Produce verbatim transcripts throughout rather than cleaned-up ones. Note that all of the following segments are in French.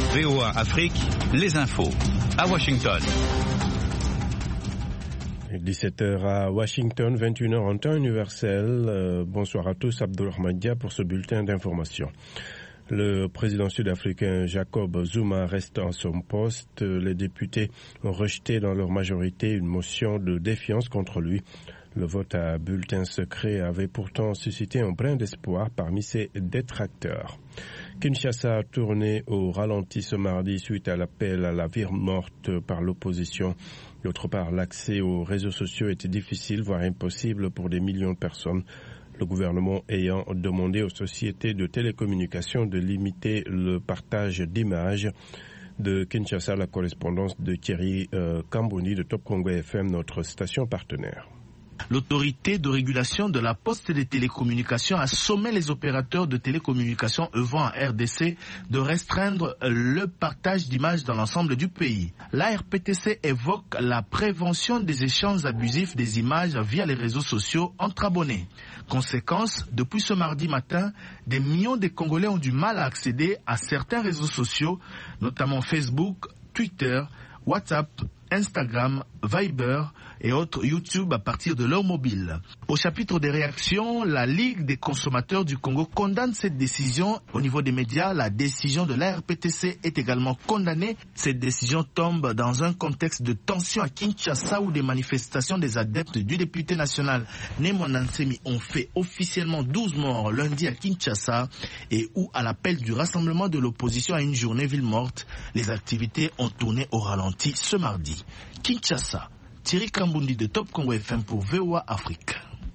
V O A Afrique, les infos. À Washington. dix-sept heures à Washington, vingt et une heures en temps universel. Euh, bonsoir à tous, Abdulrahman Dia pour ce bulletin d'information. Le président sud-africain Jacob Zuma reste en son poste. Les députés ont rejeté dans leur majorité une motion de défiance contre lui. Le vote à bulletin secret avait pourtant suscité un brin d'espoir parmi ses détracteurs. Kinshasa a tourné au ralenti ce mardi suite à l'appel à la vie morte par l'opposition. D'autre part, l'accès aux réseaux sociaux était difficile, voire impossible pour des millions de personnes. Le gouvernement ayant demandé aux sociétés de télécommunications de limiter le partage d'images. De Kinshasa, la correspondance de Thierry euh, Kamboni de Top Congo F M, notre station partenaire. L'autorité de régulation de la poste et des télécommunications a sommé les opérateurs de télécommunications œuvrant en R D C de restreindre le partage d'images dans l'ensemble du pays. La R P T C évoque la prévention des échanges abusifs des images via les réseaux sociaux entre abonnés. Conséquence, depuis ce mardi matin, des millions de Congolais ont du mal à accéder à certains réseaux sociaux, notamment Facebook, Twitter, WhatsApp, Instagram, Viber et autres YouTube à partir de leur mobile. Au chapitre des réactions, la Ligue des consommateurs du Congo condamne cette décision. Au niveau des médias, la décision de la R P T C est également condamnée. Cette décision tombe dans un contexte de tension à Kinshasa où des manifestations des adeptes du député national Némona Nsemi ont fait officiellement douze morts lundi à Kinshasa et où, à l'appel du rassemblement de l'opposition à une journée ville morte, les activités ont tourné au ralenti ce mardi. Kinshasa, Thierry Kambundi de Top Congo F M pour V O A Afrique.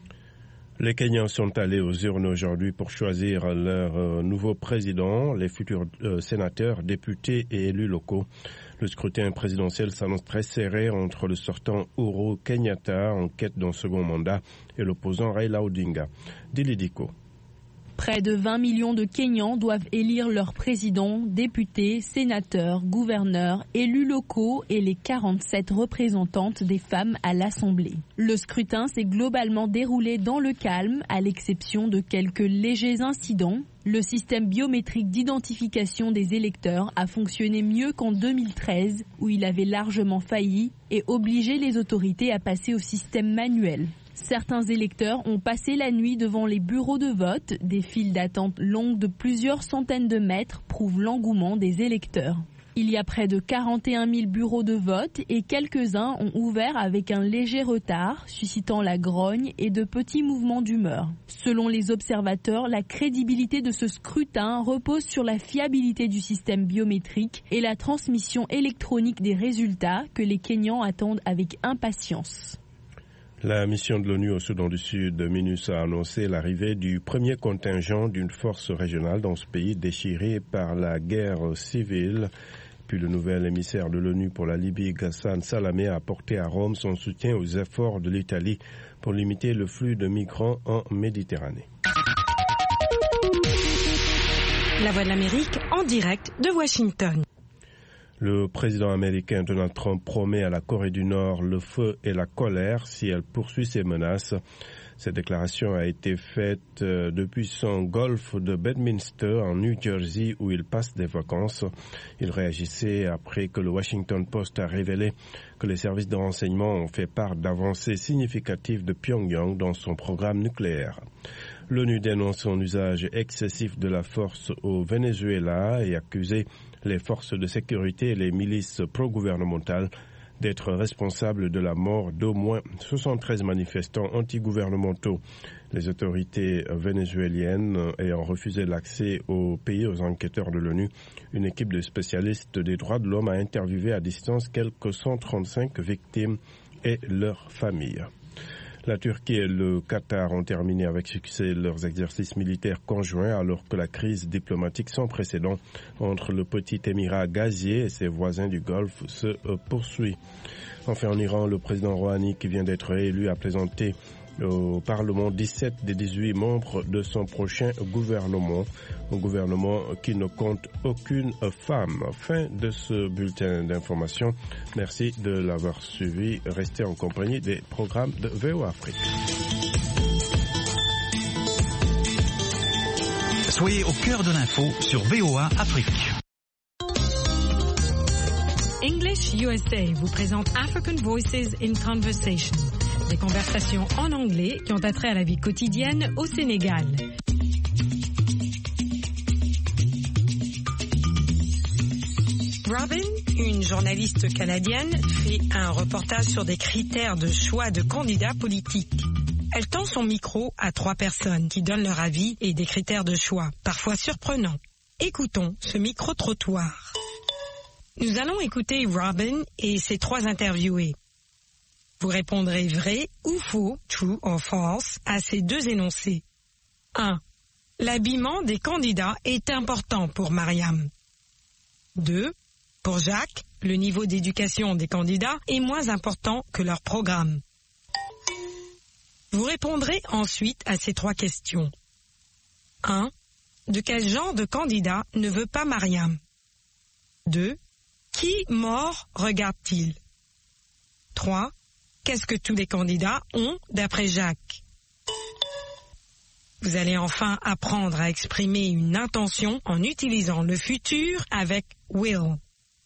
Les Kenyans sont allés aux urnes aujourd'hui pour choisir leur euh, nouveau président, les futurs euh, sénateurs, députés et élus locaux. Le scrutin présidentiel s'annonce très serré entre le sortant Uhuru Kenyatta en quête d'un second mandat et l'opposant Raila Odinga. Dili Diko. Près de vingt millions de Kenyans doivent élire leurs présidents, députés, sénateurs, gouverneurs, élus locaux et les quarante-sept représentantes des femmes à l'Assemblée. Le scrutin s'est globalement déroulé dans le calme, à l'exception de quelques légers incidents. Le système biométrique d'identification des électeurs a fonctionné mieux qu'en deux mille treize, où il avait largement failli et obligé les autorités à passer au système manuel. Certains électeurs ont passé la nuit devant les bureaux de vote. Des files d'attente longues de plusieurs centaines de mètres prouvent l'engouement des électeurs. Il y a près de quarante et un mille bureaux de vote et quelques-uns ont ouvert avec un léger retard, suscitant la grogne et de petits mouvements d'humeur. Selon les observateurs, la crédibilité de ce scrutin repose sur la fiabilité du système biométrique et la transmission électronique des résultats que les Kenyans attendent avec impatience. La mission de l'ONU au Soudan du Sud, MINUSA, a annoncé l'arrivée du premier contingent d'une force régionale dans ce pays déchiré par la guerre civile. Puis le nouvel émissaire de l'ONU pour la Libye, Ghassan Salamé, a apporté à Rome son soutien aux efforts de l'Italie pour limiter le flux de migrants en Méditerranée. La Voix de l'Amérique en direct de Washington. Le président américain Donald Trump promet à la Corée du Nord le feu et la colère si elle poursuit ses menaces. Cette déclaration a été faite depuis son golfe de Bedminster en New Jersey où il passe des vacances. Il réagissait après que le Washington Post a révélé que les services de renseignement ont fait part d'avancées significatives de Pyongyang dans son programme nucléaire. L'ONU dénonce son usage excessif de la force au Venezuela et accusé les forces de sécurité et les milices pro-gouvernementales d'être responsables de la mort d'au moins soixante-treize manifestants anti-gouvernementaux. Les autorités vénézuéliennes ayant refusé l'accès au pays aux enquêteurs de l'ONU, une équipe de spécialistes des droits de l'homme a interviewé à distance quelques cent trente-cinq victimes et leurs familles. La Turquie et le Qatar ont terminé avec succès leurs exercices militaires conjoints alors que la crise diplomatique sans précédent entre le petit émirat gazier et ses voisins du Golfe se poursuit. Enfin, en Iran, le président Rouhani, qui vient d'être élu, a présenté au Parlement dix-sept des dix-huit membres de son prochain gouvernement, un gouvernement qui ne compte aucune femme. Fin de ce bulletin d'information. Merci de l'avoir suivi. Restez en compagnie des programmes de V O A Afrique. Soyez au cœur de l'info sur V O A Afrique. English U S A vous présente African Voices in Conversation, des conversations en anglais qui ont attrait à la vie quotidienne au Sénégal. Robin, une journaliste canadienne, fait un reportage sur des critères de choix de candidats politiques. Elle tend son micro à trois personnes qui donnent leur avis et des critères de choix, parfois surprenants. Écoutons ce micro-trottoir. Nous allons écouter Robin et ses trois interviewés. Vous répondrez vrai ou faux, true or false, à ces deux énoncés. un. L'habillement des candidats est important pour Mariam. deux. Pour Jacques, le niveau d'éducation des candidats est moins important que leur programme. Vous répondrez ensuite à ces trois questions. un. De quel genre de candidat ne veut pas Mariam? deux. Qui mort regarde-t-il? trois. Qu'est-ce que tous les candidats ont d'après Jacques? Vous allez enfin apprendre à exprimer une intention en utilisant le futur avec will.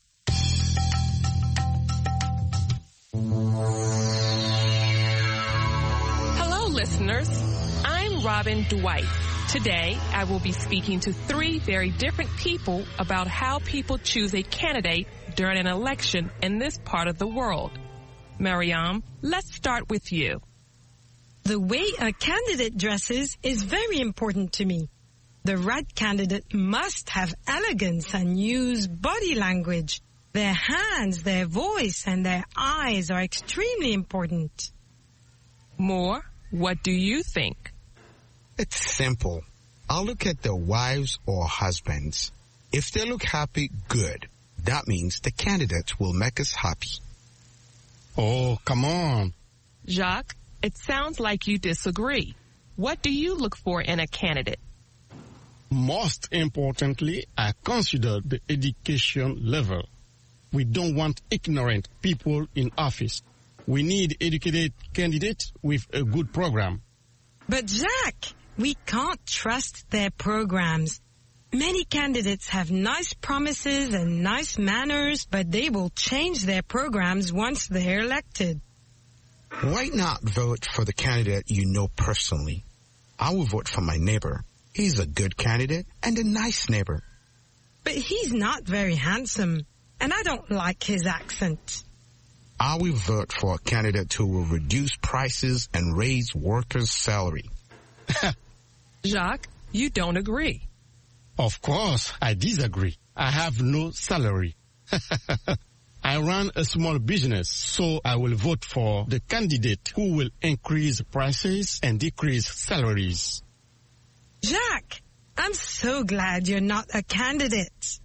Hello, listeners. I'm Robin Dwight. Today, I will be speaking to three very different people about how people choose a candidate during an election in this part of the world. Mariam, let's start with you. The way a candidate dresses is very important to me. The right candidate must have elegance and use body language. Their hands, their voice, and their eyes are extremely important. Moore, what do you think? It's simple. I'll look at their wives or husbands. If they look happy, good. That means the candidate will make us happy. Oh, come on. Jacques, it sounds like you disagree. What do you look for in a candidate? Most importantly, I consider the education level. We don't want ignorant people in office. We need educated candidates with a good program. But Jacques, we can't trust their programs. Many candidates have nice promises and nice manners, but they will change their programs once they're elected. Why not vote for the candidate you know personally? I will vote for my neighbor. He's a good candidate and a nice neighbor. But he's not very handsome, and I don't like his accent. I will vote for a candidate who will reduce prices and raise workers' salary. Jacques, you don't agree. Of course, I disagree. I have no salary. I run a small business, so I will vote for the candidate who will increase prices and decrease salaries. Jacques, I'm so glad you're not a candidate.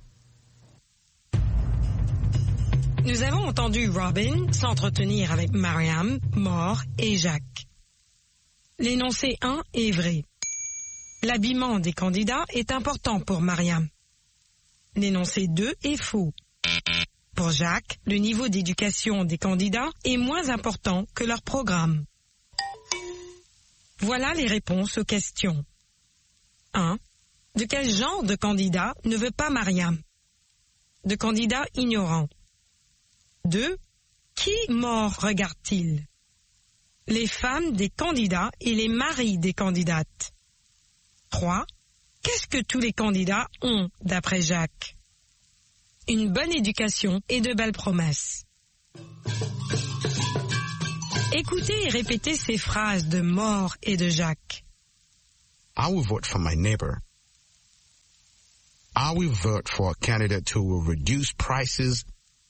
Nous avons entendu Robin s'entretenir avec Mariam, Moore et Jacques. L'énoncé un est vrai. L'habillement des candidats est important pour Mariam. L'énoncé deux est faux. Pour Jacques, le niveau d'éducation des candidats est moins important que leur programme. Voilà les réponses aux questions. un. De quel genre de candidat ne veut pas Mariam? De candidats ignorants. deux. Qui mort regarde-t-il? Les femmes des candidats et les maris des candidates. trois. Qu'est-ce que tous les candidats ont d'après Jacques? Une bonne éducation et de belles promesses. Écoutez et répétez ces phrases de Moore et de Jacques. I will vote for my neighbor. I will vote for a candidate who will reduce prices.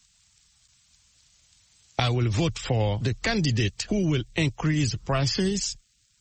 I will vote for the candidate who will increase prices.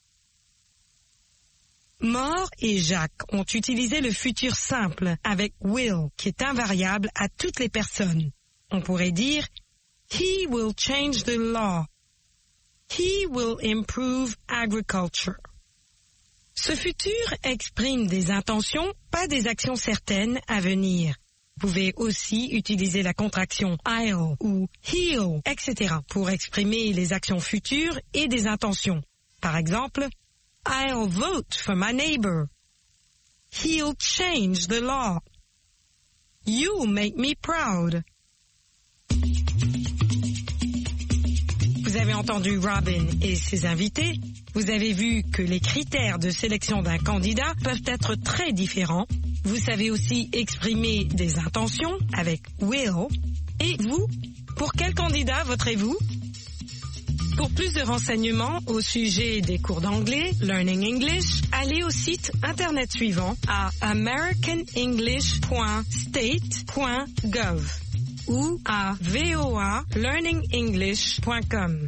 Moore et Jacques ont utilisé le futur simple avec will, qui est invariable à toutes les personnes. On pourrait dire He will change the law. He will improve agriculture. Ce futur exprime des intentions, pas des actions certaines à venir. Vous pouvez aussi utiliser la contraction I'll ou he'll, et cetera pour exprimer les actions futures et des intentions. Par exemple, I'll vote for my neighbor. He'll change the law. You'll make me proud. Vous avez entendu Robin et ses invités. Vous avez vu que les critères de sélection d'un candidat peuvent être très différents. Vous savez aussi exprimer des intentions avec will. Et vous, pour quel candidat voterez-vous? Pour plus de renseignements au sujet des cours d'anglais, Learning English, allez au site internet suivant à american english point state point gov ou à voa learning english point com.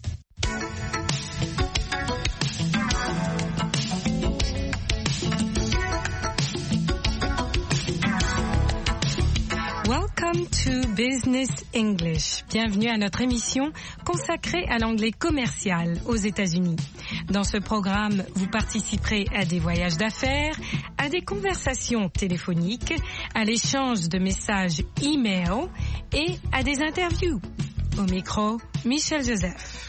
Welcome to Business English. Bienvenue à notre émission consacrée à l'anglais commercial aux États-Unis. Dans ce programme, vous participerez à des voyages d'affaires, à des conversations téléphoniques, à l'échange de messages e-mail et à des interviews. Au micro, Michel Joseph.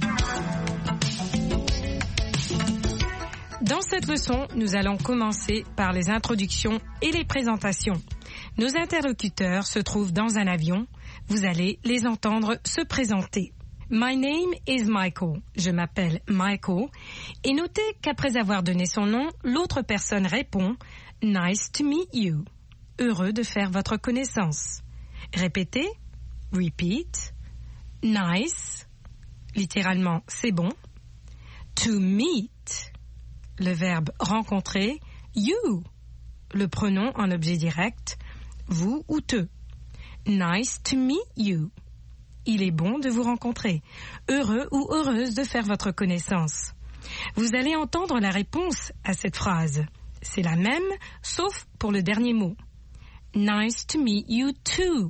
Dans cette leçon, nous allons commencer par les introductions et les présentations. Nos interlocuteurs se trouvent dans un avion. Vous allez les entendre se présenter. My name is Michael. Je m'appelle Michael. Et notez qu'après avoir donné son nom, l'autre personne répond « Nice to meet you ». Heureux de faire votre connaissance. Répétez. Repeat. Nice. Littéralement, c'est bon. To meet. Le verbe rencontrer. You. Le pronom en objet direct. Vous ou te. Nice to meet you. Il est bon de vous rencontrer. Heureux ou heureuse de faire votre connaissance. Vous allez entendre la réponse à cette phrase. C'est la même, sauf pour le dernier mot. Nice to meet you too.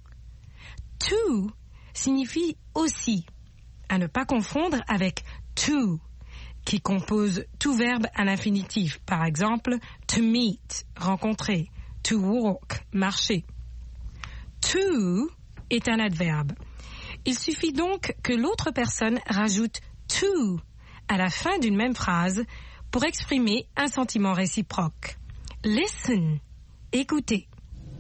To signifie aussi. À ne pas confondre avec to, qui compose tout verbe à l'infinitif. Par exemple, to meet, rencontrer. To walk, marcher. To est un adverbe. Il suffit donc que l'autre personne rajoute to à la fin d'une même phrase pour exprimer un sentiment réciproque. Listen, écoutez.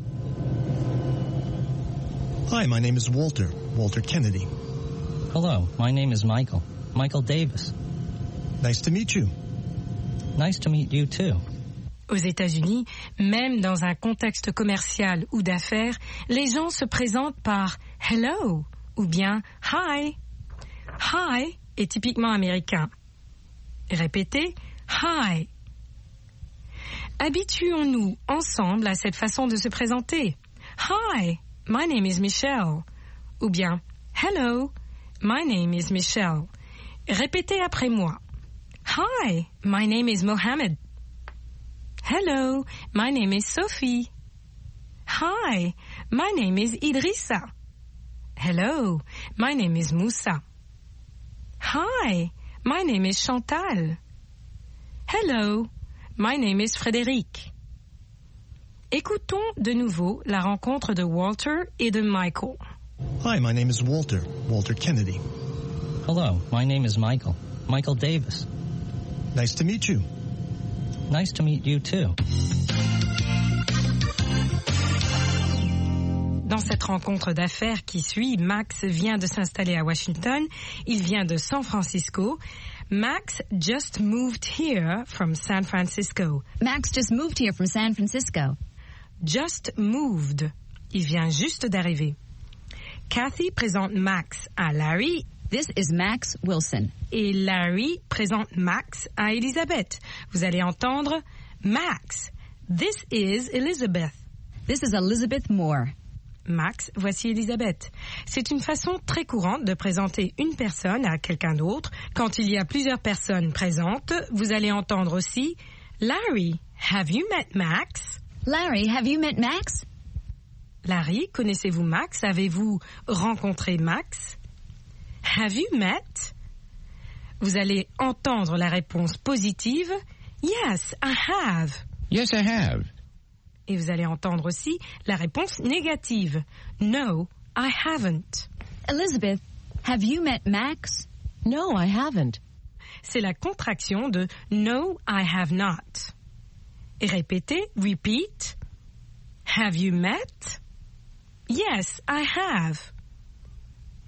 Hi, my name is Walter, Walter Kennedy. Hello, my name is Michael, Michael Davis. Nice to meet you. Nice to meet you too. Aux États-Unis, même dans un contexte commercial ou d'affaires, les gens se présentent par « hello » ou bien « hi ». « Hi » est typiquement américain. Répétez « hi ». Habituons-nous ensemble à cette façon de se présenter. « Hi, my name is Michelle » ou bien « hello, my name is Michelle ». Répétez après moi. « Hi, my name is Mohammed ». Hello, my name is Sophie. Hi, my name is Idrissa. Hello, my name is Moussa. Hi, my name is Chantal. Hello, my name is Frédéric. Écoutons de nouveau la rencontre de Walter et de Michael. Hi, my name is Walter, Walter Kennedy. Hello, my name is Michael, Michael Davis. Nice to meet you. Nice to meet you too. Dans cette rencontre d'affaires qui suit, Max vient de s'installer à Washington. Il vient de San Francisco. Max just moved here from San Francisco. Max just moved here from San Francisco. Just moved. Il vient juste d'arriver. Kathy présente Max à Larry. This is Max Wilson. Et Larry présente Max à Elizabeth. Vous allez entendre Max. This is Elizabeth. This is Elizabeth Moore. Max, voici Elizabeth. C'est une façon très courante de présenter une personne à quelqu'un d'autre. Quand il y a plusieurs personnes présentes, vous allez entendre aussi Larry, have you met Max? Larry, have you met Max? Larry, connaissez-vous Max? Avez-vous rencontré Max? Have you met? Vous allez entendre la réponse positive. Yes, I have. Yes, I have. Et vous allez entendre aussi la réponse négative. No, I haven't. Elizabeth, have you met Max? No, I haven't. C'est la contraction de No, I have not. Et répétez, repeat. Have you met? Yes, I have.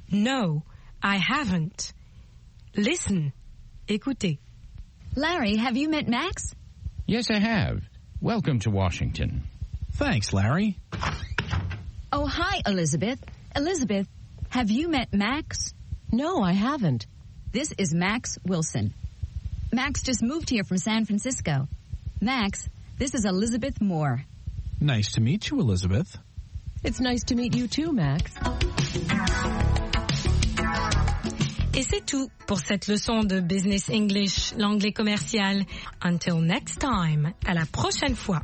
No, I haven't. Listen. Écoutez. Larry, have you met Max? Yes, I have. Welcome to Washington. Thanks, Larry. Oh, hi, Elizabeth. Elizabeth, have you met Max? No, I haven't. This is Max Wilson. Max just moved here from San Francisco. Max, this is Elizabeth Moore. Nice to meet you, Elizabeth. It's nice to meet you too, Max. Et c'est tout pour cette leçon de Business English, l'anglais commercial. Until next time, à la prochaine fois.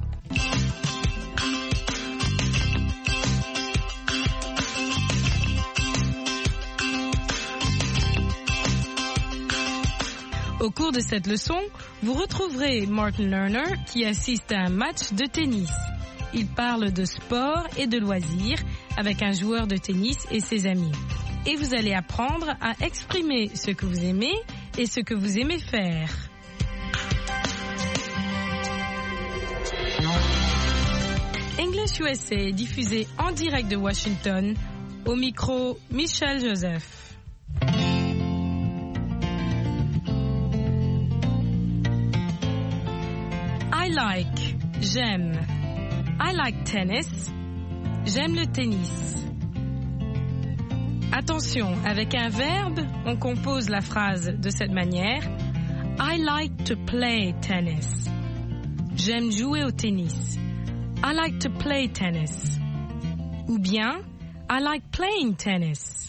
Au cours de cette leçon, vous retrouverez Martin Lerner qui assiste à un match de tennis. Il parle de sport et de loisirs avec un joueur de tennis et ses amis. Et vous allez apprendre à exprimer ce que vous aimez et ce que vous aimez faire. English U S A est diffusé en direct de Washington. Au micro, Michel Joseph. I like, j'aime. I like tennis. J'aime le tennis. Attention, avec un verbe, on compose la phrase de cette manière. I like to play tennis. J'aime jouer au tennis. I like to play tennis. Ou bien, I like playing tennis.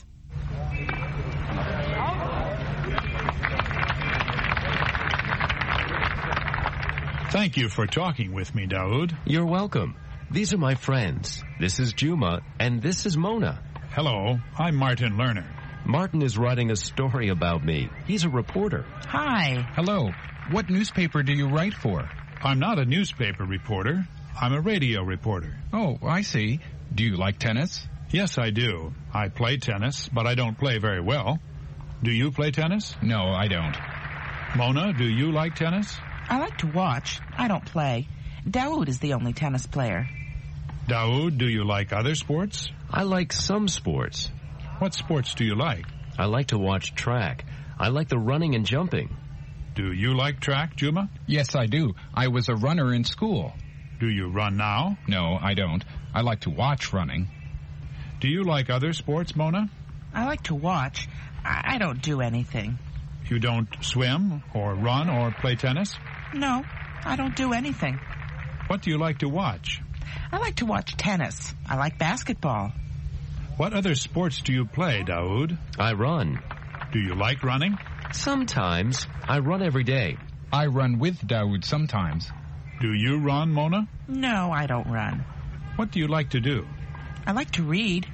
Thank you for talking with me, Daoud. You're welcome. These are my friends. This is Juma, and this is Mona. Hello, I'm Martin Lerner. Martin is writing a story about me. He's a reporter. Hi. Hello. What newspaper do you write for? I'm not a newspaper reporter. I'm a radio reporter. Oh, I see. Do you like tennis? Yes, I do. I play tennis, but I don't play very well. Do you play tennis? No, I don't. Mona, do you like tennis? I like to watch. I don't play. Daoud is the only tennis player. Daoud, do you like other sports? I like some sports. What sports do you like? I like to watch track. I like the running and jumping. Do you like track, Juma? Yes, I do. I was a runner in school. Do you run now? No, I don't. I like to watch running. Do you like other sports, Mona? I like to watch. I, I don't do anything. You don't swim or run or play tennis? No, I don't do anything. What do you like to watch? I like to watch tennis. I like basketball. What other sports do you play, Daoud? I run. Do you like running? Sometimes. I run every day. I run with Daoud sometimes. Do you run, Mona? No, I don't run. What do you like to do? I like to read.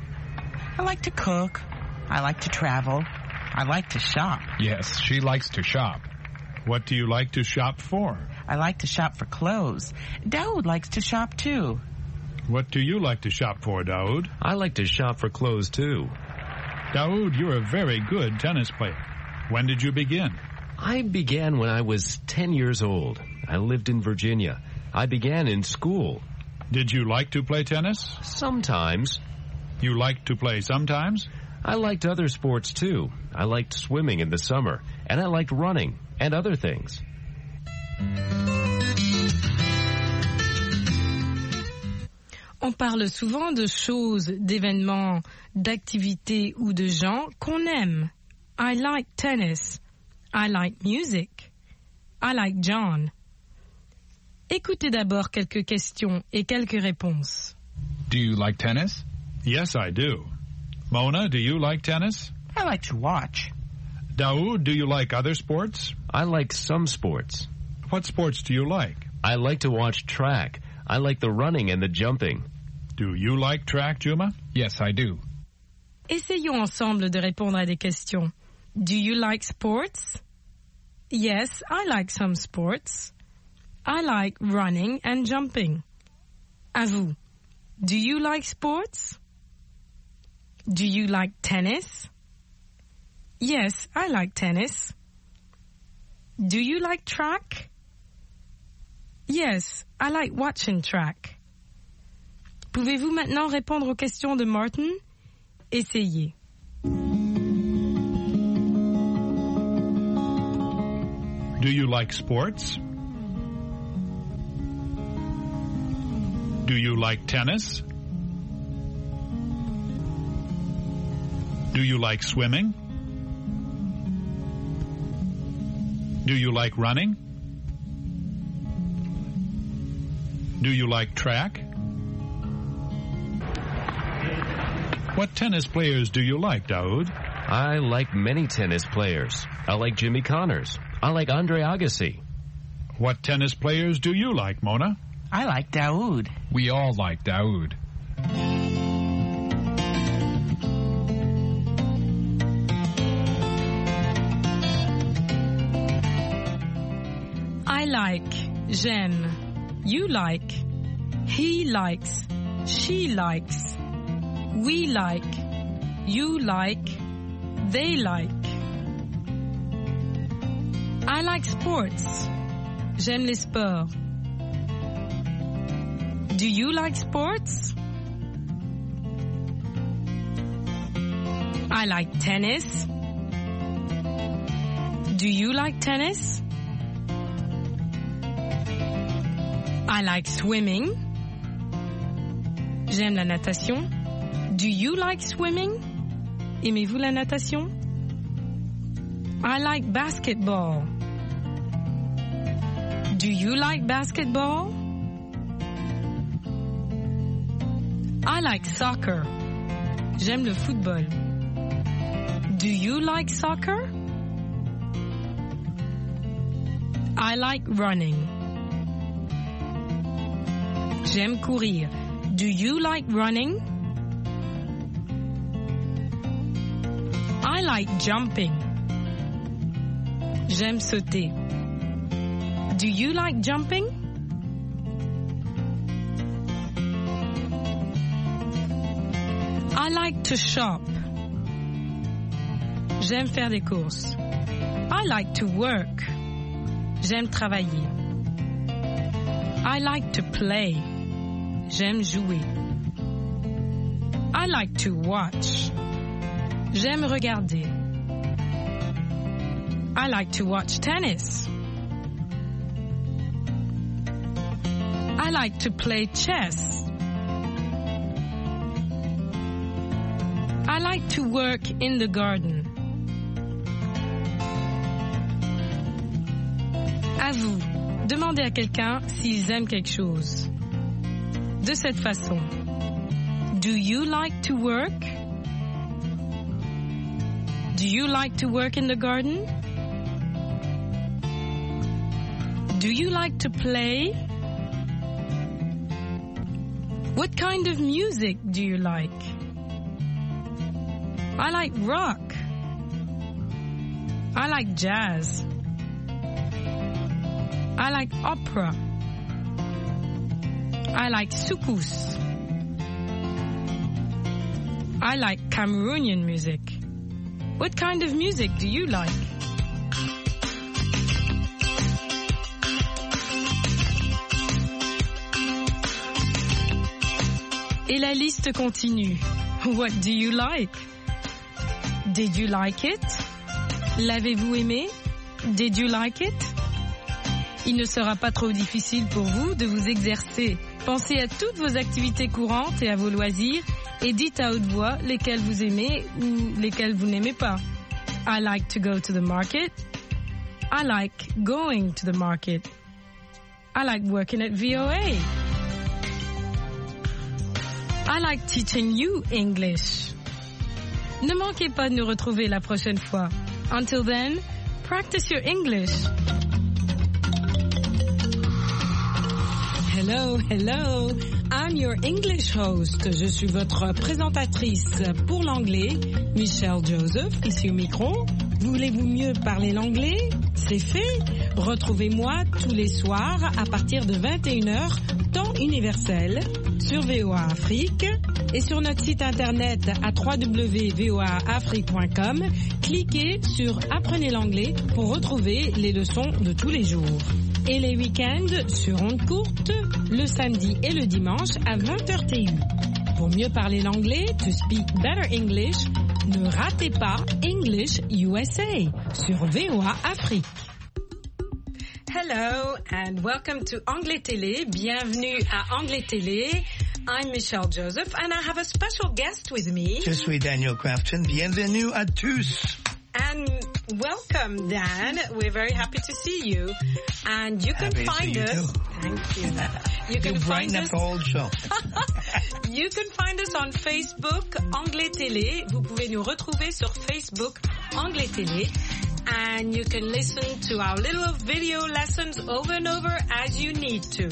I like to cook. I like to travel. I like to shop. Yes, she likes to shop. What do you like to shop for? I like to shop for clothes. Daoud likes to shop too. What do you like to shop for, Daoud? I like to shop for clothes too. Daoud, you're a very good tennis player. When did you begin? I began when I was ten years old. I lived in Virginia. I began in school. Did you like to play tennis? Sometimes. You liked to play sometimes? I liked other sports too. I liked swimming in the summer, and I liked running and other things. On parle souvent de choses, d'événements, d'activités ou de gens qu'on aime. I like tennis. I like music. I like John. Écoutez d'abord quelques questions et quelques réponses. Do you like tennis? Yes, I do. Mona, do you like tennis? I like to watch. Daoud, do you like other sports? I like some sports. What sports do you like? I like to watch track. I like the running and the jumping. Do you like track, Juma? Yes, I do. Essayons ensemble de répondre à des questions. Do you like sports? Yes, I like some sports. I like running and jumping. À vous. Do you like sports? Do you like tennis? Yes, I like tennis. Do you like track? Yes, I like watching track. Pouvez-vous maintenant répondre aux questions de Martin? Essayez. Do you like sports? Do you like tennis? Do you like swimming? Do you like running? Do you like track? What tennis players do you like, Daoud? I like many tennis players. I like Jimmy Connors. I like Andre Agassi. What tennis players do you like, Mona? I like Daoud. We all like Daoud. I like, j'aime, you like, he likes, she likes, we like, you like, they like. I like sports. J'aime les sports. Do you like sports? I like tennis. Do you like tennis? I like swimming. J'aime la natation. Do you like swimming? Aimez-vous la natation? I like basketball. Do you like basketball? I like soccer. J'aime le football. Do you like soccer? I like running. J'aime courir. Do you like running? I like jumping. J'aime sauter. Do you like jumping? I like to shop. J'aime faire des courses. I like to work. J'aime travailler. I like to play. J'aime jouer. I like to watch. J'aime regarder. I like to watch tennis. I like to play chess. I like to work in the garden. À vous, demandez à quelqu'un s'ils aiment quelque chose. De cette façon. Do you like to work? Do you like to work in the garden? Do you like to play? What kind of music do you like? I like rock. I like jazz. I like opera. I like soukous. I like Cameroonian music. What kind of music do you like? Et la liste continue. What do you like? Did you like it? L'avez-vous aimé? Did you like it? Il ne sera pas trop difficile pour vous de vous exercer. Pensez à toutes vos activités courantes et à vos loisirs et dites à haute voix lesquelles vous aimez ou lesquelles vous n'aimez pas. I like to go to the market. I like going to the market. I like working at V O A. I like teaching you English. Ne manquez pas de nous retrouver la prochaine fois. Until then, practice your English. Hello, hello. I'm your English host. Je suis votre présentatrice pour l'anglais, Michelle Joseph, ici au micro. Voulez-vous mieux parler l'anglais? C'est fait. Retrouvez-moi tous les soirs à partir de vingt et une heures, temps universel, sur V O A Afrique et sur notre site internet à w w w point v o a afrique point com. Cliquez sur Apprenez l'anglais pour retrouver les leçons de tous les jours. Et les week-ends sur ondes courtes, le samedi et le dimanche à vingt heures T U. Pour mieux parler l'anglais, to speak better English, ne ratez pas English U S A sur V O A Afrique. Hello and welcome to Anglais Télé. Bienvenue à Anglais Télé. I'm Michelle Joseph and I have a special guest with me. Je suis Daniel Crafton. Bienvenue à tous. And welcome, Dan. We're very happy to see you. And you can happy find to see us. You too. Thank you. You can you find brighten us. up the whole show. You can find us on Facebook, Anglais Télé. Vous pouvez nous retrouver sur Facebook, Anglais Télé. And you can listen to our little video lessons over and over as you need to.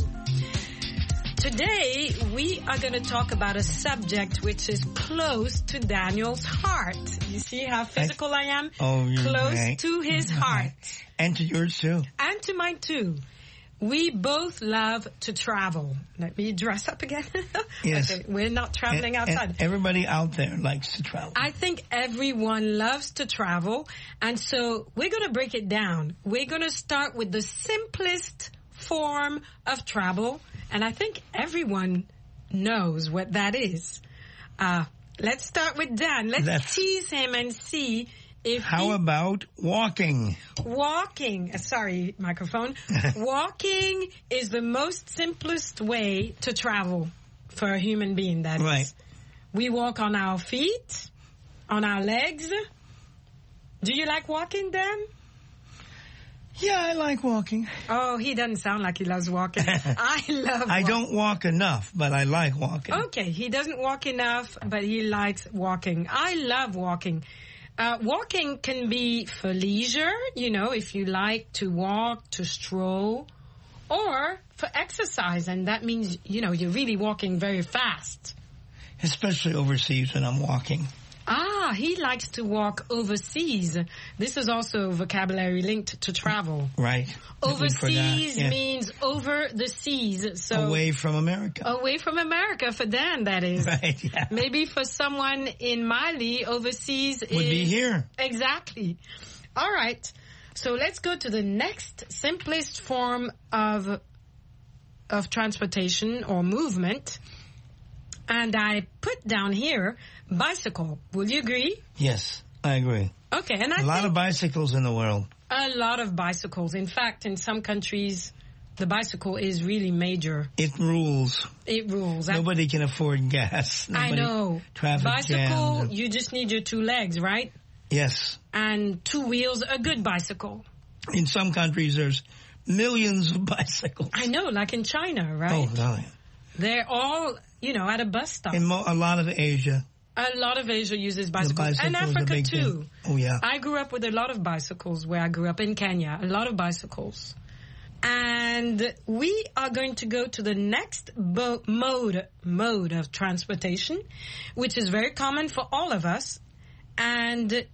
Today, we are going to talk about a subject which is close to Daniel's heart. You see how physical I, I am? Oh, you're Close right. to his heart. And to yours too. And to mine too. We both love to travel. Let me dress up again. Yes. Okay, we're not traveling and, outside. And everybody out there likes to travel. I think everyone loves to travel. And so we're going to break it down. We're going to start with the simplest form of travel. And I think everyone knows what that is. Uh, let's start with Dan. Let's That's, tease him and see if How he, about walking? Walking. Uh, sorry, microphone. Walking is the most simplest way to travel for a human being, that right. is. We walk on our feet, on our legs. Do you like walking, Dan? Yeah, I like walking. Oh, he doesn't sound like he loves walking. I love walking. I don't walk enough, but I like walking. Okay, he doesn't walk enough, but he likes walking. I love walking. Uh, walking can be for leisure, you know, if you like to walk, to stroll, or for exercise, and that means, you know, you're really walking very fast. Especially overseas when I'm walking. Ah, he likes to walk overseas. This is also vocabulary linked to travel. Right. Overseas yeah. means over the seas. So away from America. Away from America for Dan, that is. Right, yeah. Maybe for someone in Mali, overseas Would is... be here. Exactly. All right. So let's go to the next simplest form of of transportation or movement. And I put down here bicycle. Will you agree? Yes, I agree. Okay, and I a lot think of bicycles in the world. A lot of bicycles. In fact, in some countries, the bicycle is really major. It rules. It rules. Nobody I, can afford gas. Nobody, I know. Traffic bicycle, jams. You just need your two legs, right? Yes. And two wheels, a good bicycle. In some countries, there's millions of bicycles. I know, like in China, right? Oh, no. They're all, you know, at a bus stop. In mo- a lot of Asia. A lot of Asia uses bicycles. bicycle and Africa, too. Thing. Oh, yeah. I grew up with a lot of bicycles where I grew up in Kenya. A lot of bicycles. And we are going to go to the next bo- mode, mode of transportation, which is very common for all of us. And it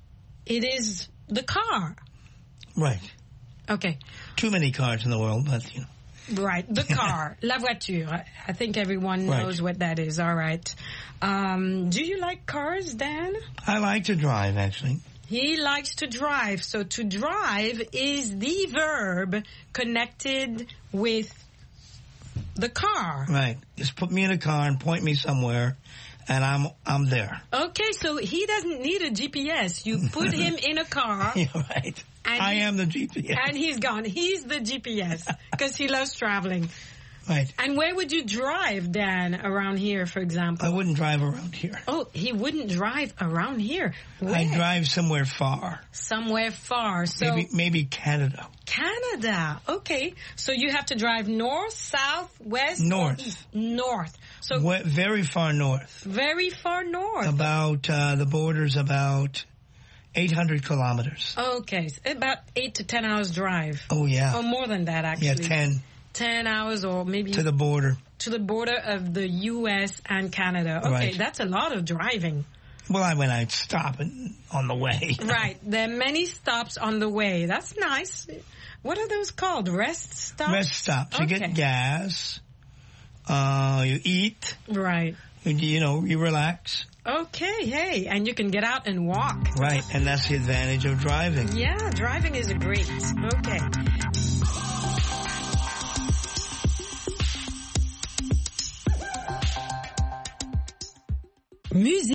is the car. Right. Okay. Too many cars in the world, but, you know. Right, the car, la voiture. I think everyone knows right. what that is. All right. Um, do you like cars, Dan? I like to drive, actually. He likes to drive. So to drive is the verb connected with the car. Right. Just put me in a car and point me somewhere, and I'm I'm there. Okay, so he doesn't need a G P S. You put him in a car. Yeah, right. I am the G P S. And he's gone. He's the G P S because he loves traveling. Right. And where would you drive, Dan, around here, for example? I wouldn't drive around here. Oh, he wouldn't drive around here. Where? I'd drive somewhere far. Somewhere far. So maybe, maybe Canada. Canada. Okay. So you have to drive north, south, west? North. North. So we- very far north. Very far north. About, uh, the border's about eight hundred kilometers. Okay. So about eight to ten hours drive. Oh, yeah. Or more than that, actually. Yeah, ten. ten hours or maybe... To the border. To the border of the U S and Canada. Okay, right. That's a lot of driving. Well, I when I'd stop on the way. Right. There are many stops on the way. That's nice. What are those called? Rest stops? Rest stops. You okay. get gas. Uh, you eat. Right. You, you know, you relax. Okay, hey, and you can get out and walk. Right, and that's the advantage of driving. Yeah, driving is great. Okay. Musique.